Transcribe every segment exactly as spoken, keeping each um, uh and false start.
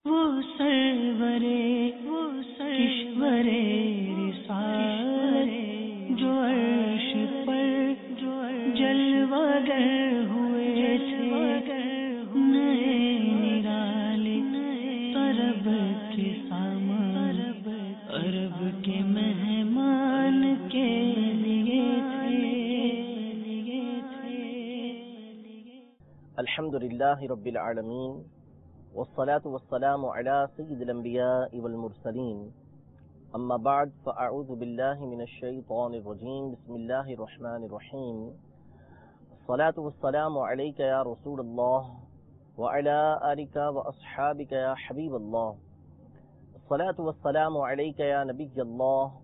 وہ سرورے وہ کشورے رسالت جو عرش پر جو جلوہ گر ہوئے تھے نئے نرالے عرب کے سامان عرب کے مہمان کے لیے تھے۔ الحمدللہ رب العالمین والصلاة والسلام على سید الانبیاء والمرسلین اما بعد فاعوذ باللہ من الشیطان الرجیم بسم اللہ الرحمن الرحیم الصلاة والسلام علیک یا رسول اللہ وعلى آلک واصحابک یا حبیب اللہ الصلاة والسلام علیک یا نبی اللہ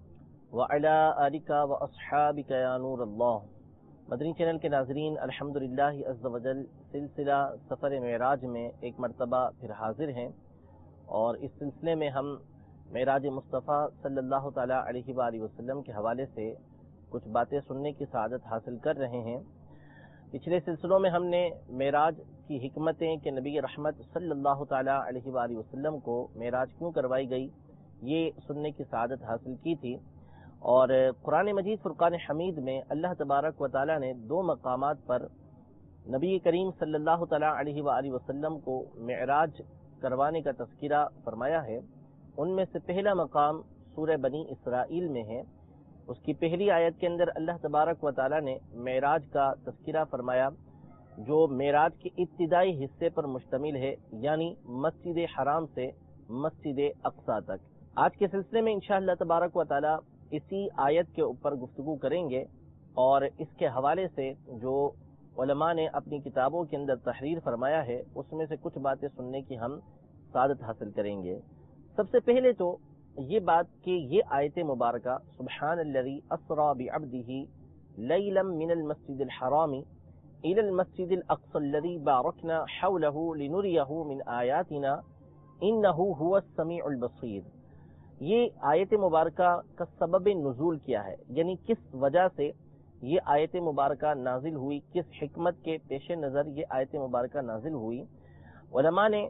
وعلى آلک واصحابک یا نور اللہ۔ مدنی چینل کے ناظرین، الحمدللہ عز و جل سلسلہ سفر معراج میں ایک مرتبہ پھر حاضر ہیں، اور اس سلسلے میں ہم معراج مصطفیٰ صلی اللہ تعالیٰ علیہ وآلہ وسلم کے حوالے سے کچھ باتیں سننے کی سعادت حاصل کر رہے ہیں۔ پچھلے سلسلوں میں ہم نے معراج کی حکمتیں کہ نبی رحمت صلی اللہ تعالیٰ علیہ وآلہ وسلم کو معراج کیوں کروائی گئی یہ سننے کی سعادت حاصل کی تھی، اور قرآن مجید فرقان حمید میں اللہ تبارک و تعالیٰ نے دو مقامات پر نبی کریم صلی اللہ تعالیٰ علیہ وآلہ وسلم کو معراج کروانے کا تذکرہ فرمایا ہے۔ ان میں سے پہلا مقام سورہ بنی اسرائیل میں ہے۔ اس کی پہلی آیت کے اندر اللہ تبارک و تعالیٰ نے معراج کا تذکرہ فرمایا، جو معراج کے ابتدائی حصے پر مشتمل ہے، یعنی مسجد حرام سے مسجد اقصی تک۔ آج کے سلسلے میں انشاءاللہ تبارک و تعالیٰ اسی آیت کے اوپر گفتگو کریں گے، اور اس کے حوالے سے جو علماء نے اپنی کتابوں کے اندر تحریر فرمایا ہے اس میں سے کچھ باتیں سننے کی ہم سعادت حاصل کریں گے۔ سب سے پہلے تو یہ بات کہ یہ آیت مبارکہ سبحان الذی اسری بعبدہ لیلا من المسجد الحرام الی المسجد الاقصی الذی بارکنا حولہ لنریہ من آیاتنا انہ هو السمیع البصیر۔ یہ آیت مبارکہ کا سبب نزول کیا ہے، یعنی کس وجہ سے یہ آیت مبارکہ نازل ہوئی، کس حکمت کے پیش نظر یہ آیت مبارکہ نازل ہوئی۔ علماء نے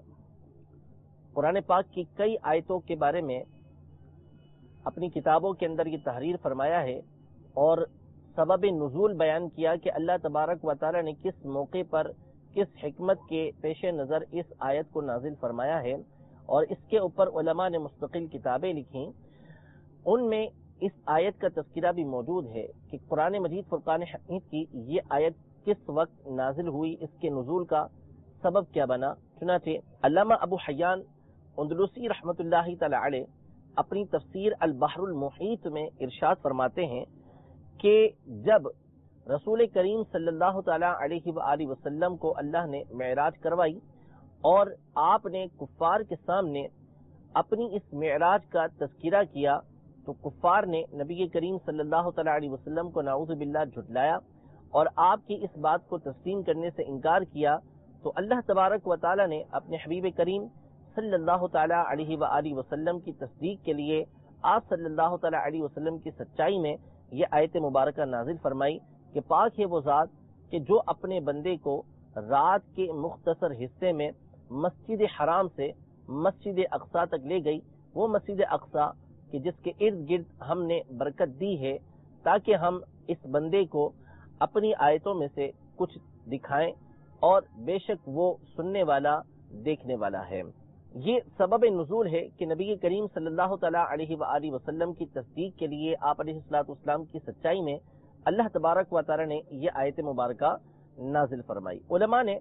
قرآن پاک کی کئی آیتوں کے بارے میں اپنی کتابوں کے اندر یہ تحریر فرمایا ہے، اور سبب نزول بیان کیا کہ اللہ تبارک و تعالی نے کس موقع پر کس حکمت کے پیش نظر اس آیت کو نازل فرمایا ہے، اور اس کے اوپر علماء نے مستقل کتابیں لکھیں۔ ان میں اس آیت کا تذکرہ بھی موجود ہے کہ قرآن مجید فرقان حمید کی یہ آیت کس وقت نازل ہوئی، اس کے نزول کا سبب کیا بنا۔ چنانچہ علامہ ابو حیان اندلسی رحمۃ اللہ تعالی علیہ اپنی تفسیر البحر المحیط میں ارشاد فرماتے ہیں کہ جب رسول کریم صلی اللہ تعالی علیہ وآلہ وسلم کو اللہ نے معراج کروائی، اور آپ نے کفار کے سامنے اپنی اس معراج کا تذکرہ کیا، تو کفار نے نبی کریم صلی اللہ تعالی علیہ وسلم کو نعوذ باللہ جھٹلایا اور آپ کی اس بات کو تسلیم کرنے سے انکار کیا۔ تو اللہ تبارک و تعالی نے اپنے حبیب کریم صلی اللہ تعالی علیہ وآلہ وسلم کی تصدیق کے لیے آپ صلی اللہ تعالی علیہ وسلم کی سچائی میں یہ آیت مبارکہ نازل فرمائی کہ پاک ہے وہ ذات کہ جو اپنے بندے کو رات کے مختصر حصے میں مسجد حرام سے مسجد اقصی تک لے گئی، وہ مسجد اقصی کہ جس کے ارد گرد ہم نے برکت دی ہے تاکہ ہم اس بندے کو اپنی آیتوں میں سے کچھ دکھائیں، اور بے شک وہ سننے والا دیکھنے والا ہے۔ یہ سبب نزول ہے کہ نبی کریم صلی اللہ تعالی علیہ وآلہ وسلم کی تصدیق کے لیے آپ علیہ الصلوۃ والسلام کی سچائی میں اللہ تبارک و تعالی نے یہ آیت مبارکہ نازل فرمائی۔ علماء نے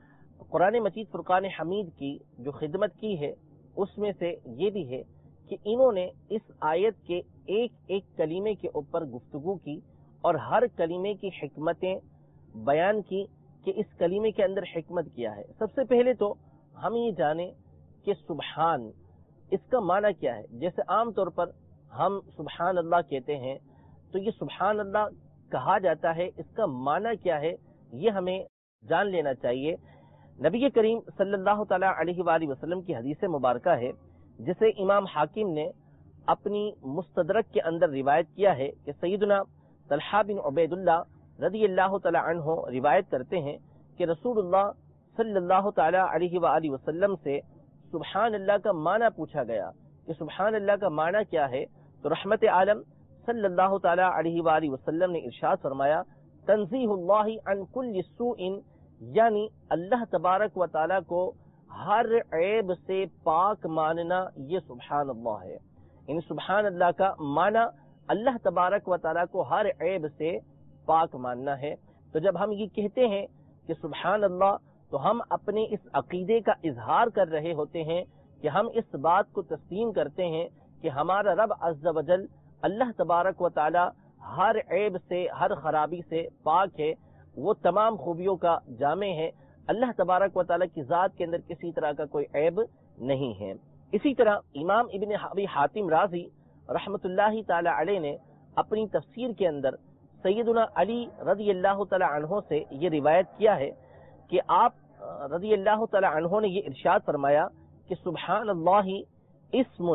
قرآن مجید فرقان حمید کی جو خدمت کی ہے اس میں سے یہ بھی ہے کہ انہوں نے اس آیت کے ایک ایک کلمے کے اوپر گفتگو کی، اور ہر کلمے کی حکمتیں بیان کی کہ اس کلمے کے اندر حکمت کیا ہے۔ سب سے پہلے تو ہم یہ جانیں کہ سبحان اس کا معنی کیا ہے۔ جیسے عام طور پر ہم سبحان اللہ کہتے ہیں، تو یہ سبحان اللہ کہا جاتا ہے، اس کا معنی کیا ہے یہ ہمیں جان لینا چاہیے۔ نبی کریم صلی اللہ تعالی علیہ وآلہ وسلم کی حدیث مبارکہ ہے جسے امام حاکم نے اپنی مستدرک کے اندر روایت کیا ہے کہ سیدنا طلحہ بن عبید اللہ رضی اللہ تعالی عنہ روایت کرتے ہیں کہ رسول اللہ صلی اللہ تعالی علیہ وآلہ وسلم سے سبحان اللہ کا معنی پوچھا گیا کہ سبحان اللہ کا معنی کیا ہے، تو رحمت عالم صلی اللہ تعالی علیہ وآلہ وسلم نے ارشاد فرمایا تنزیہ اللہ عن کل سوء، یعنی اللہ تبارک و تعالی کو ہر عیب سے پاک ماننا، یہ سبحان اللہ ہے۔ ان سبحان اللہ کا معنی اللہ تبارک و تعالی کو ہر عیب سے پاک ماننا ہے۔ تو جب ہم یہ کہتے ہیں کہ سبحان اللہ، تو ہم اپنے اس عقیدے کا اظہار کر رہے ہوتے ہیں کہ ہم اس بات کو تسلیم کرتے ہیں کہ ہمارا رب عز و جل اللہ تبارک و تعالی ہر عیب سے، ہر خرابی سے پاک ہے، وہ تمام خوبیوں کا جامع ہے، اللہ تبارک و تعالی کی ذات کے اندر کسی طرح کا کوئی عیب نہیں ہے۔ اسی طرح امام ابن ابی حاتم رازی رحمت اللہ تعالی علیہ نے اپنی تفسیر کے اندر سیدنا علی رضی اللہ تعالی عنہ سے یہ روایت کیا ہے کہ آپ رضی اللہ تعالی عنہ نے یہ ارشاد فرمایا کہ سبحان اللہ اسم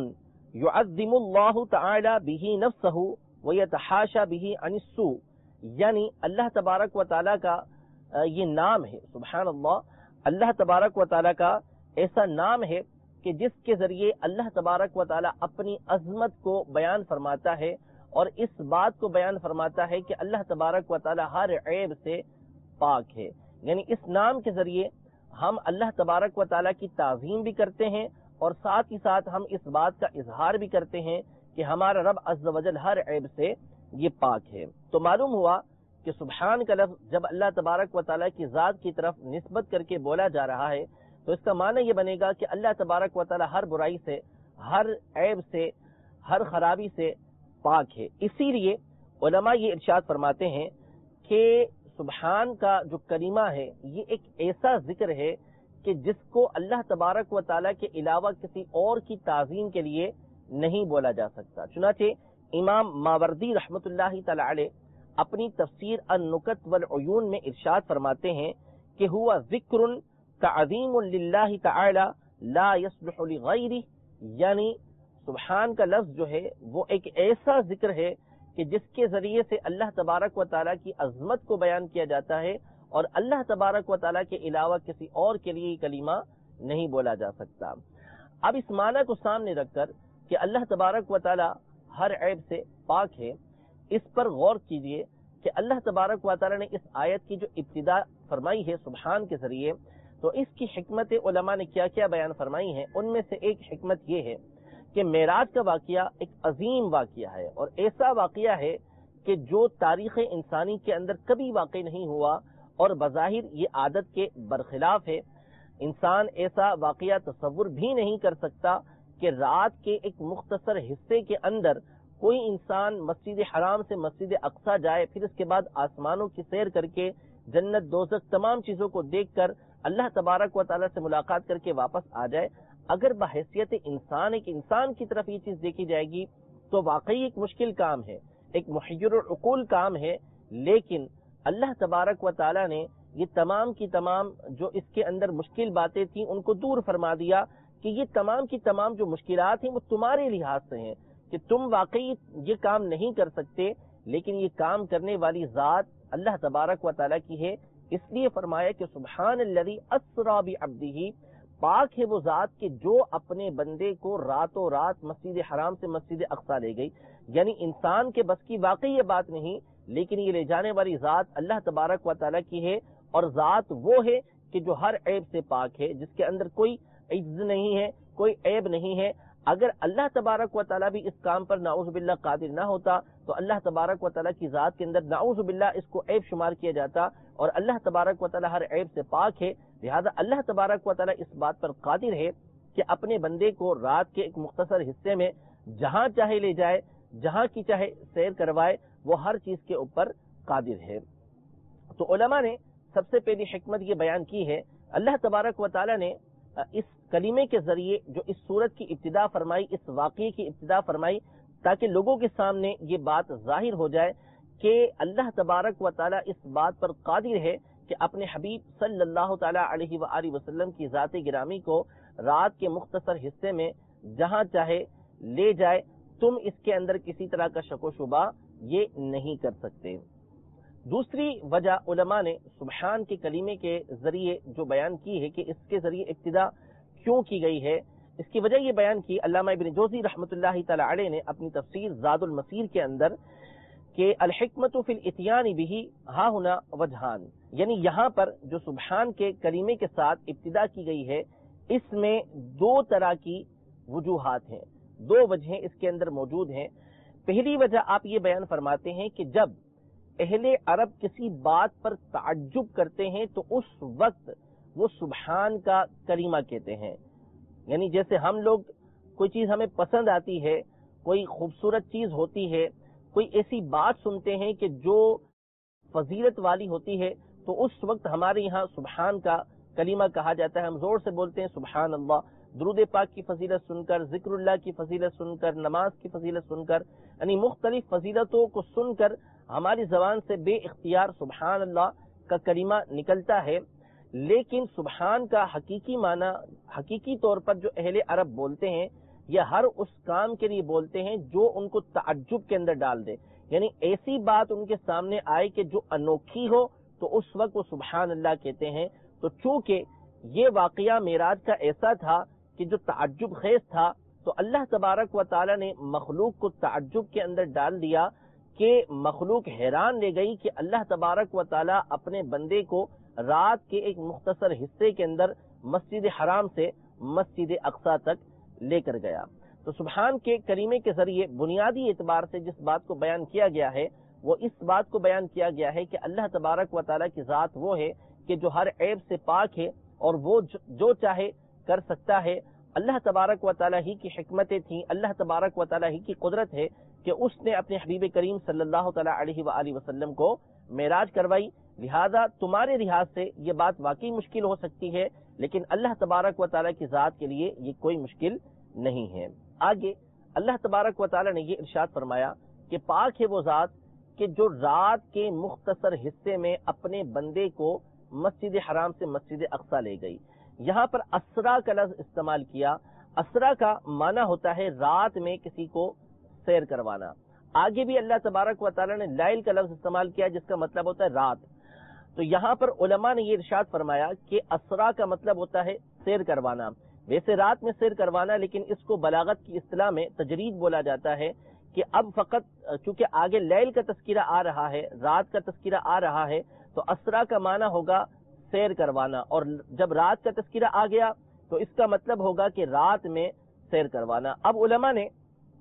یعظم اللہ تعالی بہ نفسہ ویتحاشا بہ عن السوء، یعنی اللہ تبارک و تعالی کا یہ نام ہے، سبحان اللہ، اللہ تبارک و تعالی کا ایسا نام ہے کہ جس کے ذریعے اللہ تبارک و تعالی اپنی عظمت کو بیان فرماتا ہے اور اس بات کو بیان فرماتا ہے کہ اللہ تبارک و تعالی ہر عیب سے پاک ہے۔ یعنی اس نام کے ذریعے ہم اللہ تبارک و تعالی کی تعظیم بھی کرتے ہیں اور ساتھ ہی ساتھ ہم اس بات کا اظہار بھی کرتے ہیں کہ ہمارا رب عز و جل ہر عیب سے یہ پاک ہے۔ تو معلوم ہوا کہ سبحان کا لفظ جب اللہ تبارک و تعالی کی ذات کی طرف نسبت کر کے بولا جا رہا ہے تو اس کا معنی یہ بنے گا کہ اللہ تبارک و تعالی ہر برائی سے، ہر عیب سے، ہر خرابی سے پاک ہے۔ اسی لیے علماء یہ ارشاد فرماتے ہیں کہ سبحان کا جو کلمہ ہے یہ ایک ایسا ذکر ہے کہ جس کو اللہ تبارک و تعالی کے علاوہ کسی اور کی تعظیم کے لیے نہیں بولا جا سکتا۔ چنانچہ امام ماوردی رحمت اللہ تعالی علیہ اپنی تفسیر النکت والعیون میں ارشاد فرماتے ہیں کہ ہوا ذکر تعظیم للہ تعالی لا یصلح لغیرہ، یعنی سبحان کا لفظ جو ہے وہ ایک ایسا ذکر ہے کہ جس کے ذریعے سے اللہ تبارک و تعالیٰ کی عظمت کو بیان کیا جاتا ہے اور اللہ تبارک و تعالیٰ کے علاوہ کسی اور کے لیے یہ کلمہ نہیں بولا جا سکتا۔ اب اس معنی کو سامنے رکھ کر کہ اللہ تبارک و تعالیٰ ہر عیب سے پاک ہے، اس پر غور کیجئے کہ اللہ تبارک و تعالیٰ نے اس آیت کی جو ابتدا فرمائی ہے سبحان کے ذریعے، تو اس کی حکمت علماء نے کیا کیا بیان فرمائی ہیں۔ ان میں سے ایک حکمت یہ ہے کہ معراج کا واقعہ ایک عظیم واقعہ ہے اور ایسا واقعہ ہے کہ جو تاریخ انسانی کے اندر کبھی واقع نہیں ہوا اور بظاہر یہ عادت کے برخلاف ہے۔ انسان ایسا واقعہ تصور بھی نہیں کر سکتا کہ رات کے ایک مختصر حصے کے اندر کوئی انسان مسجد حرام سے مسجد اقصی جائے، پھر اس کے بعد آسمانوں کی سیر کر کے جنت دوزخ تمام چیزوں کو دیکھ کر اللہ تبارک و تعالیٰ سے ملاقات کر کے واپس آ جائے۔ اگر بحیثیت انسان ایک انسان کی طرف یہ چیز دیکھی جائے گی تو واقعی ایک مشکل کام ہے، ایک محیر العقول کام ہے، لیکن اللہ تبارک و تعالیٰ نے یہ تمام کی تمام جو اس کے اندر مشکل باتیں تھیں ان کو دور فرما دیا کہ یہ تمام کی تمام جو مشکلات ہیں وہ تمہارے لحاظ سے ہیں کہ تم واقعی یہ کام نہیں کر سکتے، لیکن یہ کام کرنے والی ذات اللہ تبارک و تعالیٰ کی ہے۔ اس لیے فرمایا کہ سبحان الذی اسری بعبدہ، پاک ہے وہ ذات کہ جو اپنے بندے کو راتوں رات مسجد حرام سے مسجد اقصی لے گئی۔ یعنی انسان کے بس کی واقعی یہ بات نہیں، لیکن یہ لے جانے والی ذات اللہ تبارک و تعالیٰ کی ہے، اور ذات وہ ہے کہ جو ہر عیب سے پاک ہے، جس کے اندر کوئی عجز نہیں ہے، کوئی عیب نہیں ہے۔ اگر اللہ تبارک و تعالیٰ بھی اس کام پر نعوذ باللہ قادر نہ ہوتا تو اللہ تبارک و تعالیٰ کی ذات کے اندر نعوذ باللہ اس کو عیب شمار کیا جاتا، اور اللہ تبارک و تعالیٰ ہر عیب سے پاک ہے، لہذا اللہ تبارک و تعالیٰ اس بات پر قادر ہے کہ اپنے بندے کو رات کے ایک مختصر حصے میں جہاں چاہے لے جائے، جہاں کی چاہے سیر کروائے، وہ ہر چیز کے اوپر قادر ہے۔ تو علماء نے سب سے پہلی حکمت یہ بیان کی ہے، اللہ تبارک و تعالیٰ نے اس کلمے کے ذریعے جو اس سورت کی ابتدا فرمائی، اس واقعے کی ابتدا فرمائی، تاکہ لوگوں کے سامنے یہ بات ظاہر ہو جائے کہ اللہ تبارک و تعالیٰ اس بات پر قادر ہے کہ اپنے حبیب صلی اللہ تعالیٰ علیہ وآلہ وسلم کی ذات گرامی کو رات کے مختصر حصے میں جہاں چاہے لے جائے، تم اس کے اندر کسی طرح کا شک و شبہ یہ نہیں کر سکتے۔ دوسری وجہ علماء نے سبحان کے کلمے کے ذریعے جو بیان کی ہے کہ اس کے ذریعے ابتدا کیوں کی گئی ہے؟ اس کی وجہ یہ بیان کی علامہ ابن جوزی رحمۃ اللہ تعالی علیہ نے اپنی تفسیر زاد المسیر کے اندر کہ الحکمت فی الاتیان بہ ہا ہنا وجہان، یعنی یہاں پر جو سبحان کے کریمے کے ساتھ ابتدا کی گئی ہے اس میں دو طرح کی وجوہات ہیں، دو وجہیں اس کے اندر موجود ہیں۔ پہلی وجہ آپ یہ بیان فرماتے ہیں کہ جب اہل عرب کسی بات پر تعجب کرتے ہیں تو اس وقت وہ سبحان کا کریمہ کہتے ہیں، یعنی جیسے ہم لوگ کوئی چیز ہمیں پسند آتی ہے، کوئی خوبصورت چیز ہوتی ہے، کوئی ایسی بات سنتے ہیں کہ جو فضیلت والی ہوتی ہے تو اس وقت ہمارے یہاں سبحان کا کلمہ کہا جاتا ہے، ہم زور سے بولتے ہیں سبحان اللہ، درود پاک کی فضیلت سن کر، ذکر اللہ کی فضیلت سن کر، نماز کی فضیلت سن کر، یعنی مختلف فضیلتوں کو سن کر ہماری زبان سے بے اختیار سبحان اللہ کا کلمہ نکلتا ہے۔ لیکن سبحان کا حقیقی معنی، حقیقی طور پر جو اہل عرب بولتے ہیں یہ ہر اس کام کے لیے بولتے ہیں جو ان کو تعجب کے اندر ڈال دے، یعنی ایسی بات ان کے سامنے آئے کہ جو انوکھی ہو تو اس وقت وہ سبحان اللہ کہتے ہیں۔ تو چونکہ یہ واقعہ معراج کا ایسا تھا کہ جو تعجب خیز تھا تو اللہ تبارک و تعالی نے مخلوق کو تعجب کے اندر ڈال دیا کہ مخلوق حیران رہ گئی کہ اللہ تبارک و تعالی اپنے بندے کو رات کے ایک مختصر حصے کے اندر مسجد حرام سے مسجد اقصی تک لے کر گیا۔ تو سبحان کے کریمے کے ذریعے بنیادی اعتبار سے جس بات کو بیان کیا گیا ہے وہ اس بات کو بیان کیا گیا ہے کہ اللہ تبارک و تعالی کی ذات وہ ہے کہ جو ہر عیب سے پاک ہے اور وہ جو چاہے کر سکتا ہے۔ اللہ تبارک و تعالی ہی کی حکمتیں تھیں، اللہ تبارک و تعالی ہی کی قدرت ہے کہ اس نے اپنے حبیب کریم صلی اللہ تعالی علیہ وآلہ وسلم کو معراج کروائی۔ لہذا تمہارے لحاظ سے یہ بات واقعی مشکل ہو سکتی ہے، لیکن اللہ تبارک و تعالی کی ذات کے لیے یہ کوئی مشکل نہیں ہے۔ آگے اللہ تبارک و تعالی نے یہ ارشاد فرمایا کہ پاک ہے وہ ذات کہ جو رات کے مختصر حصے میں اپنے بندے کو مسجد حرام سے مسجد اقصی لے گئی۔ یہاں پر اسرا کا لفظ استعمال کیا۔ اسرا کا معنی ہوتا ہے رات میں کسی کو سیر کروانا۔ آگے بھی اللہ تبارک و تعالی نے لائل کا لفظ استعمال کیا جس کا مطلب ہوتا ہے رات۔ تو یہاں پر علماء نے یہ ارشاد فرمایا کہ اسرا کا مطلب ہوتا ہے سیر کروانا، ویسے رات میں سیر کروانا، لیکن اس کو بلاغت کی اصطلاح میں تجرید بولا جاتا ہے کہ اب فقط چونکہ آگے لیل کا تذکرہ آ رہا ہے، رات کا تذکرہ آ رہا ہے، تو اسرا کا معنی ہوگا سیر کروانا، اور جب رات کا تذکرہ آ گیا تو اس کا مطلب ہوگا کہ رات میں سیر کروانا۔ اب علماء نے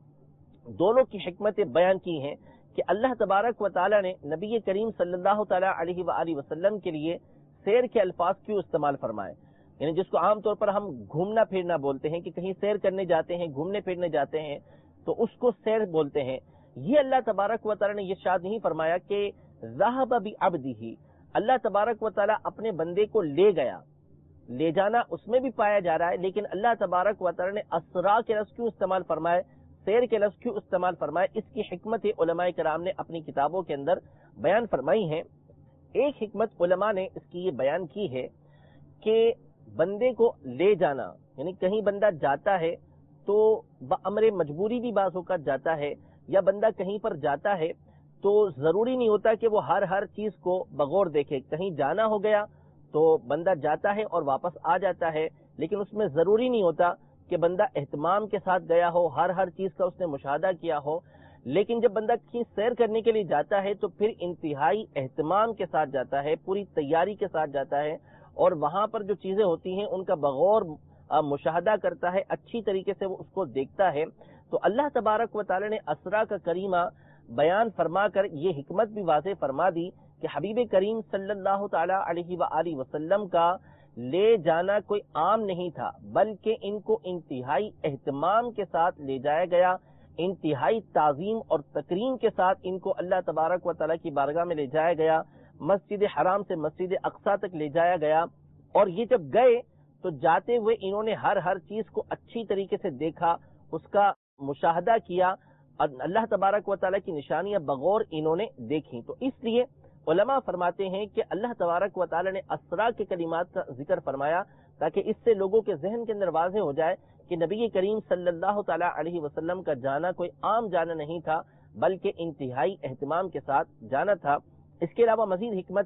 دونوں کی حکمتیں بیان کی ہیں کہ اللہ تبارک و تعالی نے نبی کریم صلی اللہ تعالی علیہ وآلہ وسلم کے لیے سیر کے الفاظ کیوں استعمال فرمائے، یعنی جس کو عام طور پر ہم گھومنا پھرنا بولتے ہیں کہ کہیں سیر کرنے جاتے ہیں، گھومنے پھرنے جاتے ہیں تو اس کو سیر بولتے ہیں۔ یہ اللہ تبارک و تعالی نے یہ ارشاد نہیں فرمایا کہ ذہب بعبدہ، اللہ تبارک و تعالی اپنے بندے کو لے گیا، لے جانا اس میں بھی پایا جا رہا ہے، لیکن اللہ تبارک و تعالی نے اسرا کے لفظ کیوں استعمال فرمائے، سیر کے لفظ کیوں استعمال فرمائے، اس کی حکمت علماء کرام نے اپنی کتابوں کے اندر بیان فرمائی ہیں۔ ایک حکمت علماء نے اس کی یہ بیان کی ہے کہ بندے کو لے جانا، یعنی کہیں بندہ جاتا ہے تو بامر مجبوری بھی بعض اوقات جاتا ہے، یا بندہ کہیں پر جاتا ہے تو ضروری نہیں ہوتا کہ وہ ہر ہر چیز کو بغور دیکھے، کہیں جانا ہو گیا تو بندہ جاتا ہے اور واپس آ جاتا ہے، لیکن اس میں ضروری نہیں ہوتا کہ بندہ اہتمام کے ساتھ گیا ہو، ہر ہر چیز کا اس نے مشاہدہ کیا ہو۔ لیکن جب بندہ کہیں سیر کرنے کے لیے جاتا ہے تو پھر انتہائی اہتمام کے ساتھ جاتا ہے، پوری تیاری کے ساتھ جاتا ہے، اور وہاں پر جو چیزیں ہوتی ہیں ان کا بغور مشاہدہ کرتا ہے، اچھی طریقے سے وہ اس کو دیکھتا ہے۔ تو اللہ تبارک و تعالی نے اسرا کا کریمہ بیان فرما کر یہ حکمت بھی واضح فرما دی کہ حبیب کریم صلی اللہ تعالی علیہ وآلہ وسلم کا لے جانا کوئی عام نہیں تھا، بلکہ ان کو انتہائی اہتمام کے ساتھ لے جایا گیا، انتہائی تعظیم اور تکریم کے ساتھ ان کو اللہ تبارک و تعالی کی بارگاہ میں لے جایا گیا، مسجد حرام سے مسجد اقصی تک لے جایا گیا۔ اور یہ جب گئے تو جاتے ہوئے انہوں نے ہر ہر چیز کو اچھی طریقے سے دیکھا، اس کا مشاہدہ کیا، اور اللہ تبارک و تعالی کی نشانیاں بغور انہوں نے دیکھی۔ تو اس لیے علماء فرماتے ہیں کہ اللہ تبارک و تعالی نے اسرا کے کلمات کا ذکر فرمایا تاکہ اس سے لوگوں کے ذہن کے اندر واضح ہو جائے کہ نبی کریم صلی اللہ تعالی علیہ وسلم کا جانا کوئی عام جانا نہیں تھا، بلکہ انتہائی اہتمام کے ساتھ جانا تھا۔ اس کے علاوہ مزید حکمت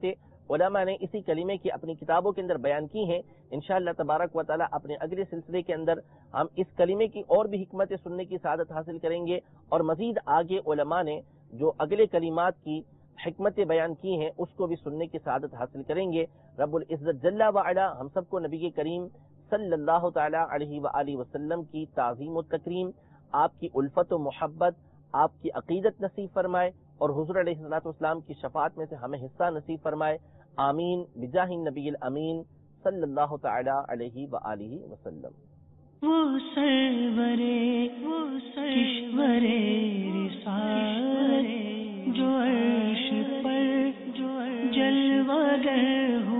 علماء نے اسی کلمے کی اپنی کتابوں کے اندر بیان کی ہیں۔ انشاءاللہ تبارک و تعالی اپنے اگلے سلسلے کے اندر ہم اس کلمے کی اور بھی حکمت سننے کی سعادت حاصل کریں گے، اور مزید آگے علماء نے جو اگلے کلمات کی حکمت بیان کی ہیں اس کو بھی سننے کی سعادت حاصل کریں گے۔ رب العزت جل وعلا ہم سب کو نبی کریم صلی اللہ تعالی علیہ وآلہ وسلم کی تعظیم و تکریم، آپ کی الفت و محبت، آپ کی عقیدت نصیب فرمائے، اور حضور علیہ الصلوۃ والسلام کی شفاعت میں سے ہمیں حصہ نصیب فرمائے۔ آمین بجاہ النبی الامین صلی اللہ تعالی علیہ وآلہ وسلم۔ وہ سرورے وہ کشورے رسالت جو عرش پر جو جلوہ گر